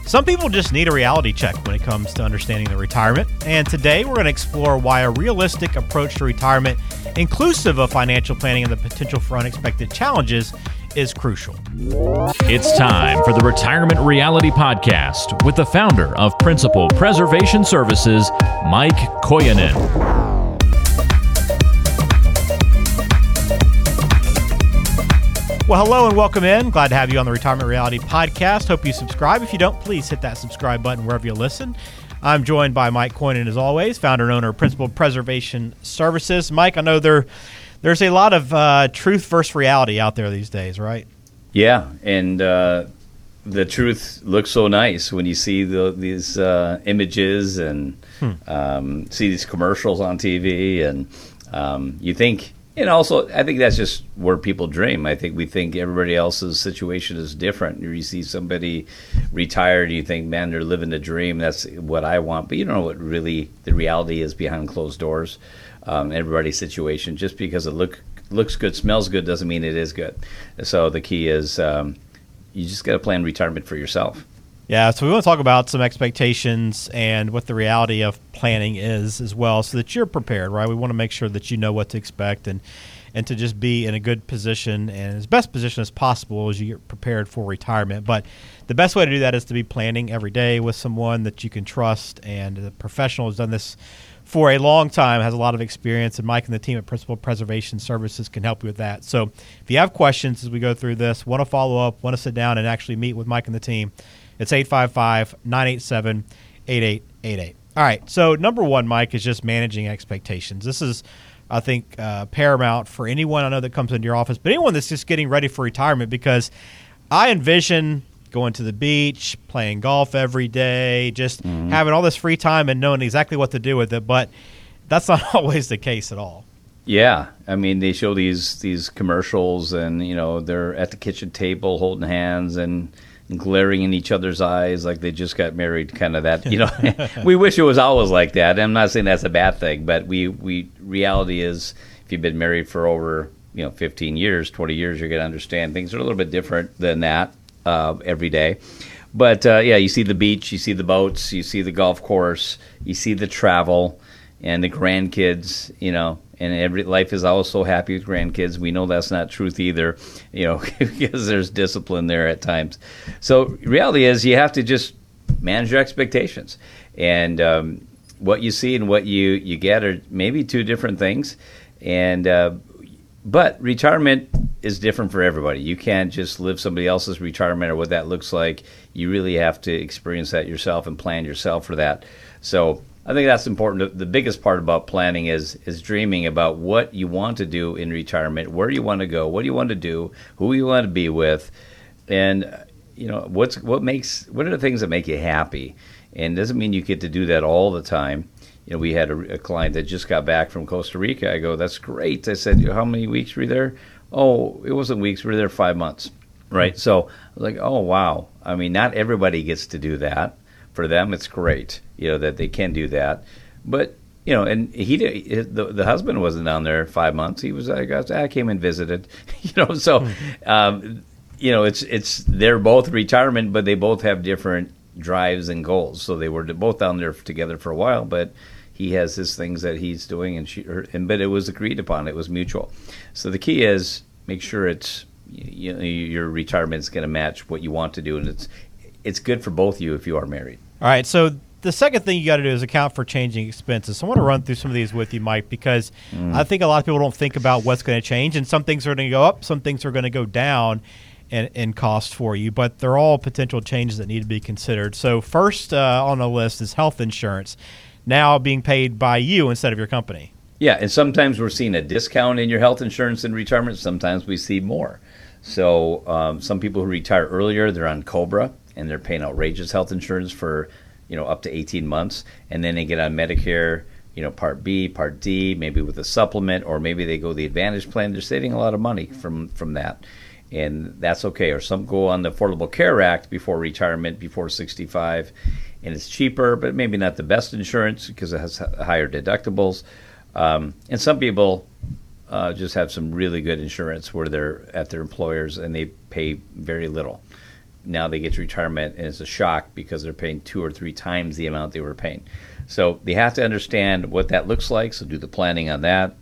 Some people just need a reality check when it comes to understanding their retirement. And today we're going to explore why a realistic approach to retirement, inclusive of financial planning and the potential for unexpected challenges, is crucial. It's time for the Retirement Reality Podcast with the founder of Principal Preservation Services, Mike Koyanen. Well, hello and welcome in. Glad to have you on the Retirement Reality Podcast. Hope you subscribe. If you don't, please hit that subscribe button wherever you listen. I'm joined by Mike Koyanen, as always, founder and owner of Principal Preservation Services. Mike, I know there's a lot of truth versus reality out there these days, right? Yeah, and the truth looks so nice when you see these images and see these commercials on TV, and you think. And also, I think that's just where people dream. I think we think everybody else's situation is different. You see somebody retired, and you think, man, they're living a dream. That's what I want. But you don't know what really the reality is behind closed doors. Everybody's situation, just because it looks good, smells good, doesn't mean it is good. So the key is you just got to plan retirement for yourself. Yeah, so we want to talk about some expectations and what the reality of planning is as well, so that you're prepared, right? We want to make sure that you know what to expect and to just be in a good position and as best position as possible as you get prepared for retirement. But the best way to do that is to be planning every day with someone that you can trust, and the professional has done this for a long time, has a lot of experience, and Mike and the team at Principal Preservation Services can help you with that. So if you have questions as we go through this, want to follow up, want to sit down and actually meet with Mike and the team, it's 855-987-8888. All right, so number one, Mike, is just managing expectations. This is, I think, paramount for anyone I know that comes into your office, but anyone that's just getting ready for retirement, because I envision going to the beach, playing golf every day, just having all this free time and knowing exactly what to do with it, but that's not always the case at all. Yeah, I mean, they show these commercials, and they're at the kitchen table holding hands and glaring in each other's eyes like they just got married, kind of that. We wish it was always like that. I'm not saying that's a bad thing, but reality is, if you've been married for over 15 years, 20 years, you're going to understand things are a little bit different than that every day. But you see the beach, you see the boats, you see the golf course, you see the travel and the grandkids, and life is always so happy with grandkids. We know that's not truth either, because there's discipline there at times. So reality is, you have to just manage your expectations. And what you see and what you get are maybe two different things. And but retirement is different for everybody. You can't just live somebody else's retirement or what that looks like. You really have to experience that yourself and plan yourself for that. So I think that's important. The biggest part about planning is dreaming about what you want to do in retirement, where you want to go, what you want to do, who you want to be with, and what are the things that make you happy. And it doesn't mean you get to do that all the time. We had a client that just got back from Costa Rica. I go, that's great. I said, how many weeks were you there? Oh, it wasn't weeks. We were there 5 months, right? So I was like, oh, wow. I mean, not everybody gets to do that. For them, it's great, that they can do that. But, and the husband wasn't down there 5 months. He was, I came and visited, So, it's they're both retirement, but they both have different drives and goals. So they were both down there together for a while, but he has his things that he's doing, but it was agreed upon. It was mutual. So the key is make sure it's your retirement is going to match what you want to do, and it's good for both of you if you are married. All right, so the second thing you got to do is account for changing expenses. So I want to run through some of these with you, Mike, because I think a lot of people don't think about what's going to change, and some things are going to go up, some things are going to go down in cost for you, but they're all potential changes that need to be considered. So first on the list is health insurance, now being paid by you instead of your company. Yeah, and sometimes we're seeing a discount in your health insurance in retirement. Sometimes we see more. So some people who retire earlier, they're on COBRA, and they're paying outrageous health insurance for, up to 18 months. And then they get on Medicare, Part B, Part D, maybe with a supplement, or maybe they go the Advantage plan. They're saving a lot of money from that. And that's okay. Or some go on the Affordable Care Act before retirement, before 65, and it's cheaper, but maybe not the best insurance because it has higher deductibles. And some people just have some really good insurance where they're at their employers and they pay very little. now they get to retirement and it's a shock because they're paying 2 or 3 times the amount they were paying. So they have to understand what that looks like. So do the planning on that.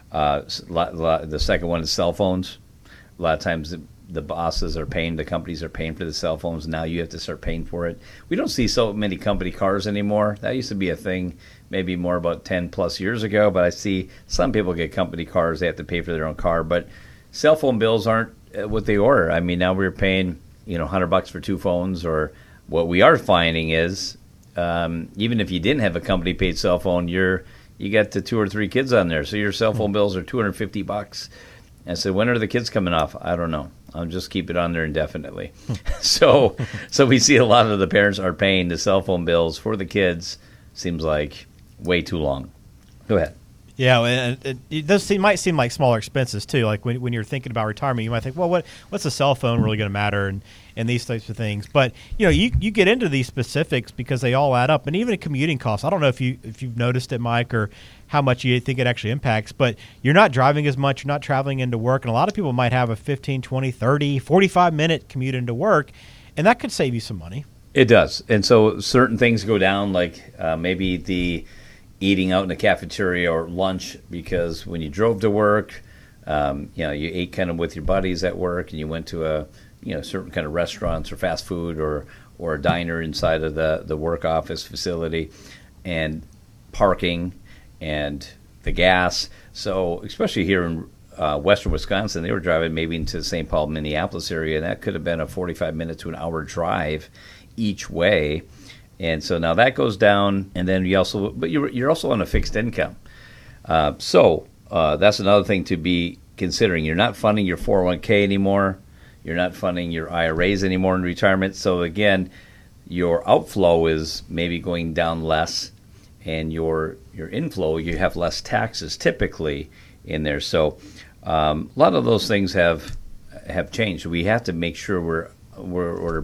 The second one is cell phones. A lot of times the bosses are paying, the companies are paying for the cell phones. Now you have to start paying for it. We don't see so many company cars anymore. That used to be a thing maybe more about 10 plus years ago, but I see some people get company cars. They have to pay for their own car, but cell phone bills aren't what they order. I mean, now we're paying, $100 for 2 phones, or what we are finding is even if you didn't have a company paid cell phone, you got the 2 or 3 kids on there. So your cell phone bills are $250. And so when are the kids coming off? I don't know. I'll just keep it on there indefinitely. So we see a lot of the parents are paying the cell phone bills for the kids. Seems like way too long. Go ahead. Yeah, and it might seem like smaller expenses too. Like when you're thinking about retirement, you might think, well, what's a cell phone really going to matter, and these types of things. But you get into these specifics because they all add up, and even commuting costs. I don't know if you've noticed it, Mike, or how much you think it actually impacts. But you're not driving as much. You're not traveling into work, and a lot of people might have a 15, 20, 30, 45-minute commute into work, and that could save you some money. It does, and so certain things go down, like maybe the eating out in the cafeteria or lunch, because when you drove to work, you ate kind of with your buddies at work, and you went to a certain kind of restaurants or fast food or a diner inside of the work office facility, and parking and the gas. So especially here in western Wisconsin, they were driving maybe into the St. Paul, Minneapolis area, and that could have been a 45-minute to an hour drive each way. And so now that goes down, and then you're also on a fixed income. So that's another thing to be considering. You're not funding your 401k anymore. You're not funding your IRAs anymore in retirement. So again, your outflow is maybe going down less, and your inflow, you have less taxes typically in there. So a lot of those things have changed. We have to make sure we're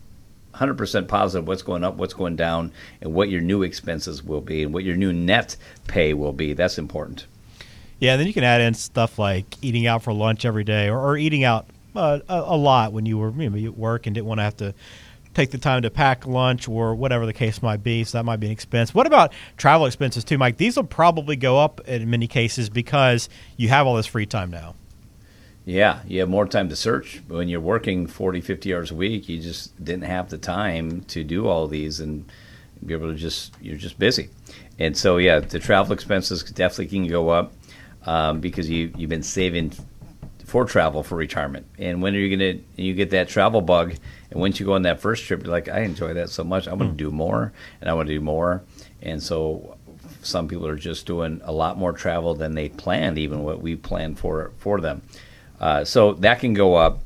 100% positive what's going up, what's going down, and what your new expenses will be, and what your new net pay will be. That's important. Yeah, and then you can add in stuff like eating out for lunch every day, or eating out a lot when you were at work and didn't want to have to take the time to pack lunch or whatever the case might be. So that might be an expense. What about travel expenses too, Mike? These will probably go up in many cases because you have all this free time now. Yeah, you have more time to search. When you're working 40, 50 hours a week, you just didn't have the time to do all these and be able to you're just busy. And so, yeah, the travel expenses definitely can go up because you've been saving for travel for retirement. And when are you get that travel bug, and once you go on that first trip, you're like, I enjoy that so much. I want to do more, and I want to do more. And so some people are just doing a lot more travel than they planned, even what we planned for them. So that can go up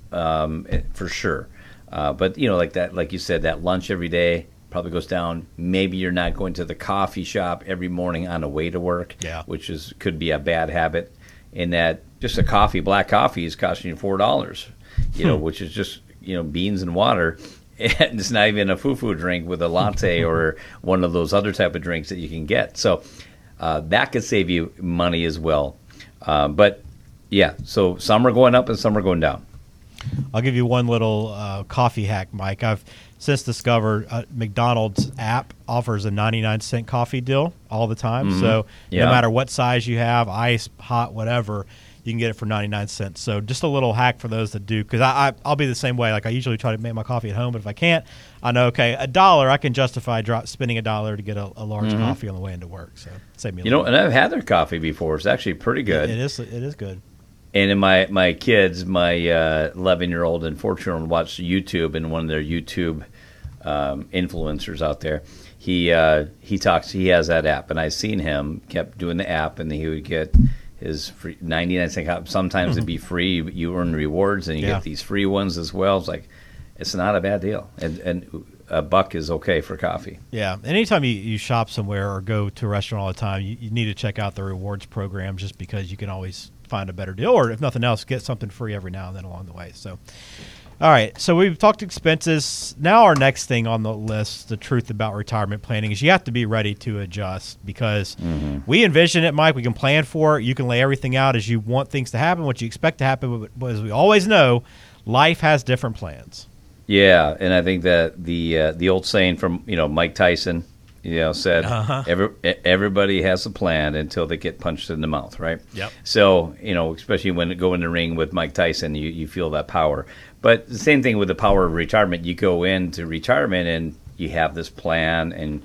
for sure. But, like you said, that lunch every day probably goes down. Maybe you're not going to the coffee shop every morning on the way to work, which could be a bad habit, in that just a black coffee is costing you $4, which is just, beans and water. And it's not even a foo-foo drink with a latte or one of those other type of drinks that you can get. So that could save you money as well. But yeah, so some are going up and some are going down. I'll give you one little coffee hack, Mike. I've since discovered McDonald's app offers a 99-cent coffee deal all the time. Mm-hmm. So no matter what size you have, ice, hot, whatever, you can get it for 99 cents. So just a little hack for those that do, because I'll be the same way. Like I usually try to make my coffee at home, but if I can't, I know, okay, $1, I can justify spending $1 to get a large coffee on the way into work. So save me a little bit. And I've had their coffee before. It's actually pretty good. It is good. And in my kids, my 11-year-old and 14-year-old watch YouTube, and one of their YouTube influencers out there, he has that app, and I've seen him kept doing the app, and he would get his free 99-cent cup. Sometimes it'd be free. You earn rewards, and you get these free ones as well. It's like, it's not a bad deal, and $1 is okay for coffee. Yeah, anytime you shop somewhere or go to a restaurant all the time, you need to check out the rewards program, just because you can always find a better deal, or if nothing else, get something free every now and then along the way. So, all right, so we've talked expenses. Now our next thing on the list, the truth about retirement planning, is you have to be ready to adjust, because we envision it, Mike. We can plan for it. You can lay everything out as you want things to happen, what you expect to happen, but as we always know, life has different plans. Yeah, and I think that the old saying from Mike Tyson, said everybody has a plan until they get punched in the mouth, right? Yep. So especially when you go in the ring with Mike Tyson, you feel that power. But the same thing with the power of retirement. You go into retirement and you have this plan, and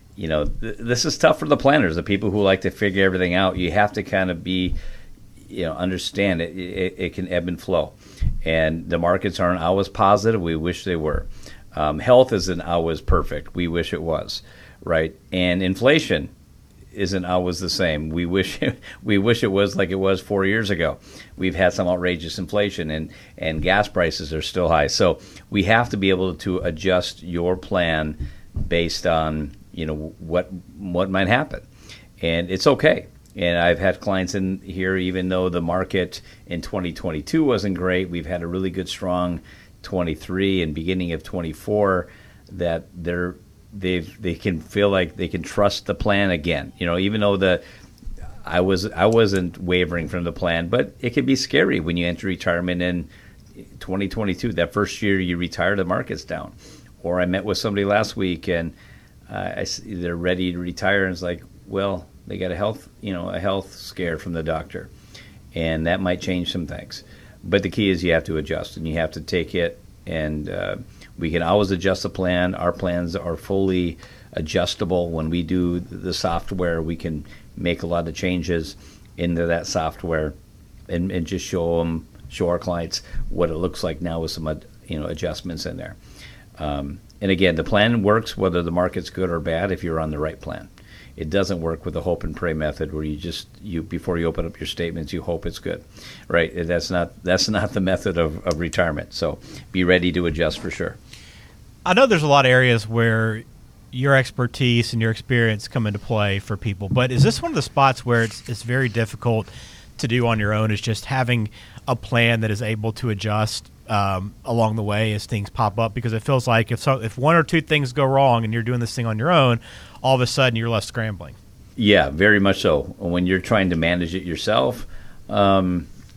this is tough for the planners, the people who like to figure everything out. You have to kind of be, understand it can ebb and flow. And the markets aren't always positive. We wish they were. Health isn't always perfect. We wish it was, right? And inflation isn't always the same. We wish it was like it was 4 years ago. We've had some outrageous inflation, and gas prices are still high. So we have to be able to adjust your plan based on what might happen, and it's okay. And I've had clients in here, even though the market in 2022 wasn't great, we've had a really good, strong 23 and beginning of 24 that they can feel like they can trust the plan again. Even though I wasn't wavering from the plan, but it can be scary when you enter retirement in 2022. That first year you retire, the market's down. Or I met with somebody last week, and they're ready to retire, and it's like, well, they got a health scare from the doctor, and that might change some things. But the key is you have to adjust, and you have to take it. And we can always adjust the plan. Our plans are fully adjustable. When we do the software, we can make a lot of changes into that software, and just show our clients what it looks like now with some adjustments in there. And again, the plan works whether the market's good or bad if you're on the right plan. It doesn't work with the hope and pray method where you before you open up your statements, you hope it's good, right? That's not the method of retirement. So be ready to adjust for sure. I know there's a lot of areas where your expertise and your experience come into play for people, but is this one of the spots where it's very difficult to do on your own, is just having a plan that is able to adjust along the way as things pop up? Because it feels like if one or two things go wrong and you're doing this thing on your own, all of a sudden you're left scrambling. Yeah, very much so. When you're trying to manage it yourself, what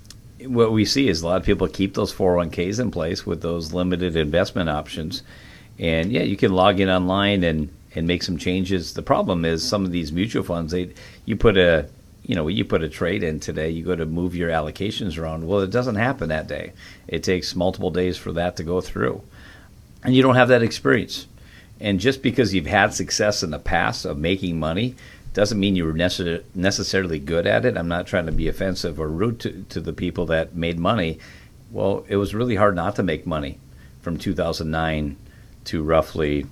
we see is a lot of people keep those 401ks in place with those limited investment options. And yeah, you can log in online and make some changes. The problem is some of these mutual funds, you put a trade in today, you go to move your allocations around. Well, it doesn't happen that day. It takes multiple days for that to go through. And you don't have that experience. And just because you've had success in the past of making money doesn't mean you were necessarily good at it. I'm not trying to be offensive or rude to the people that made money. Well, it was really hard not to make money from 2009 to roughly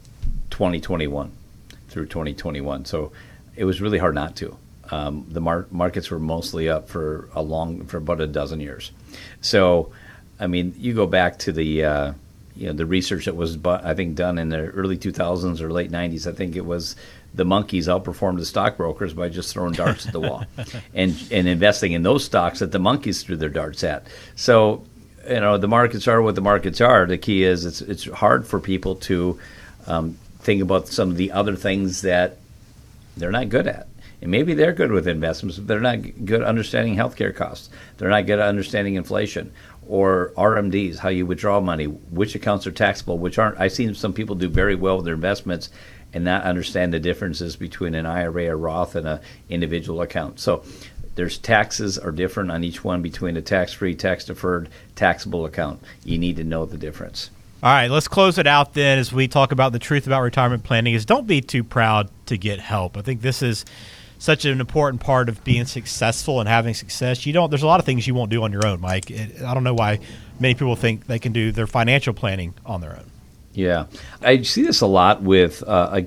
2021 through 2021. So it was really hard not to. The markets were mostly up for about a dozen years. So, I mean, you go back to the research that was, I think, done in the early 2000s or late 90s. I think it was the monkeys outperformed the stockbrokers by just throwing darts at the wall and investing in those stocks that the monkeys threw their darts at. So, the markets are what the markets are. The key is it's hard for people to think about some of the other things that they're not good at. And maybe they're good with investments, but they're not good understanding healthcare costs. They're not good at understanding inflation or RMDs, how you withdraw money, which accounts are taxable, which aren't. I've seen some people do very well with their investments and not understand the differences between an IRA or Roth and an individual account. So there's taxes are different on each one between a tax-free, tax-deferred, taxable account. You need to know the difference. All right, let's close it out then as we talk about the truth about retirement planning is don't be too proud to get help. I think this is such an important part of being successful and having success. There's a lot of things you won't do on your own, Mike. I don't know why many people think they can do their financial planning on their own. Yeah. I see this a lot with,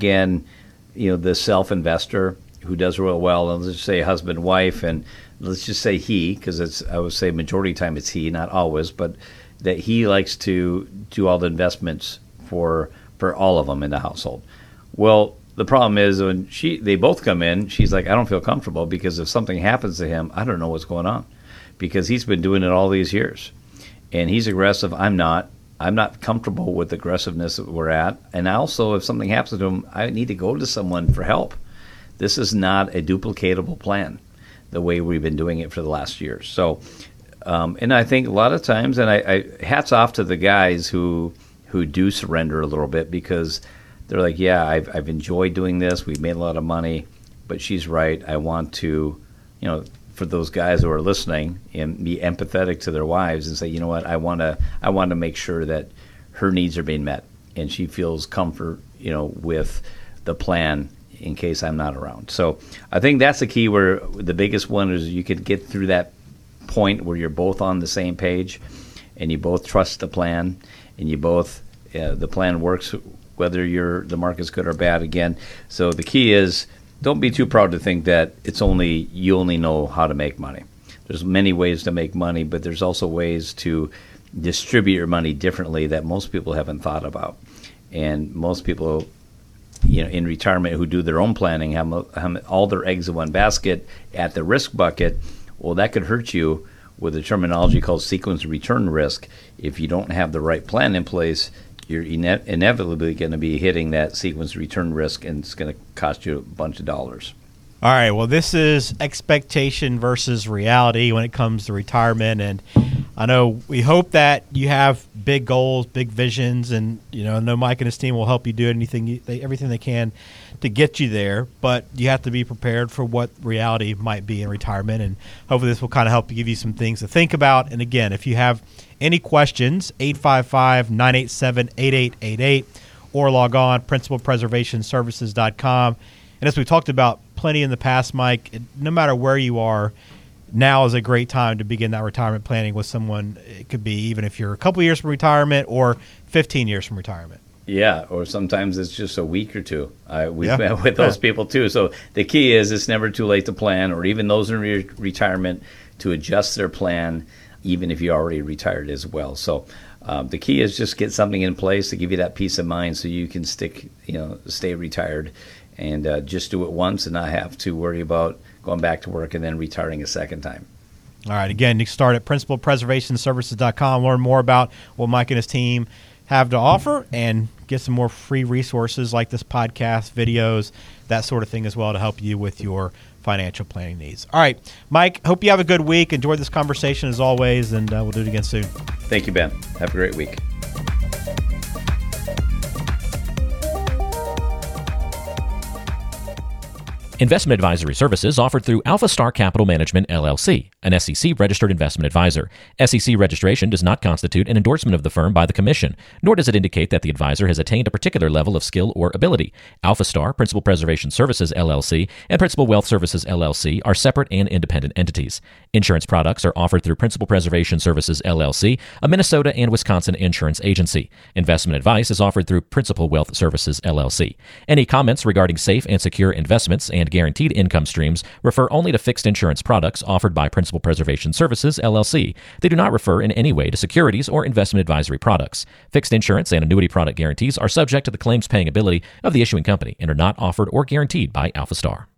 the self-investor who does real well. And let's just say husband, wife, and let's just say he, because I would say majority of the time it's he, not always, but that he likes to do all the investments for all of them in the household. Well, the problem is when they both come in, she's like, I don't feel comfortable because if something happens to him, I don't know what's going on because he's been doing it all these years. And he's aggressive. I'm not comfortable with the aggressiveness that we're at. And also, if something happens to him, I need to go to someone for help. This is not a duplicatable plan the way we've been doing it for the last year. So, and I think a lot of times, and I hats off to the guys who who do surrender a little bit because they're like, yeah, I've enjoyed doing this. We've made a lot of money, but she's right. I want to, for those guys who are listening, and be empathetic to their wives and say, you know what, I want to make sure that her needs are being met and she feels comfort, with the plan in case I'm not around. So I think that's the key, where the biggest one is you could get through that point where you're both on the same page and you both trust the plan and you both, the plan works whether the market's good or bad again. So the key is, don't be too proud to think that you only know how to make money. There's many ways to make money, but there's also ways to distribute your money differently that most people haven't thought about. And most people, in retirement who do their own planning have all their eggs in one basket at the risk bucket. Well, that could hurt you with a terminology called sequence return risk. If you don't have the right plan in place, you're inevitably going to be hitting that sequence return risk, and it's going to cost you a bunch of dollars. All right, well, this is expectation versus reality when it comes to retirement, and I know we hope that you have big goals, big visions, and I know Mike and his team will help you do everything they can to get you there, but you have to be prepared for what reality might be in retirement, and hopefully this will kind of help give you some things to think about. And again, if you have any questions, 855-987-8888, or log on, principalpreservationservices.com. And as we talked about plenty in the past, Mike, no matter where you are, now is a great time to begin that retirement planning with someone. It could be even if you're a couple years from retirement or 15 years from retirement. Yeah, or sometimes it's just a week or two. We've met with those people too. So the key is it's never too late to plan, or even those in retirement to adjust their plan, even if you already retired as well. So the key is just get something in place to give you that peace of mind so you can stay retired and just do it once and not have to worry about going back to work and then retiring a second time. All right. Again, you can start at principalpreservationservices.com, learn more about what Mike and his team have to offer, and get some more free resources like this podcast, videos, that sort of thing as well to help you with your financial planning needs. All right, Mike, hope you have a good week. Enjoyed this conversation as always, and we'll do it again soon. Thank you, Ben. Have a great week. Investment advisory services offered through Alpha Star Capital Management, LLC, an SEC-registered investment advisor. SEC registration does not constitute an endorsement of the firm by the Commission, nor does it indicate that the advisor has attained a particular level of skill or ability. Alpha Star, Principal Preservation Services, LLC, and Principal Wealth Services, LLC are separate and independent entities. Insurance products are offered through Principal Preservation Services, LLC, a Minnesota and Wisconsin insurance agency. Investment advice is offered through Principal Wealth Services, LLC. Any comments regarding safe and secure investments and guaranteed income streams refer only to fixed insurance products offered by Principal Preservation Services, LLC. They do not refer in any way to securities or investment advisory products. Fixed insurance and annuity product guarantees are subject to the claims paying ability of the issuing company and are not offered or guaranteed by Alpha Star.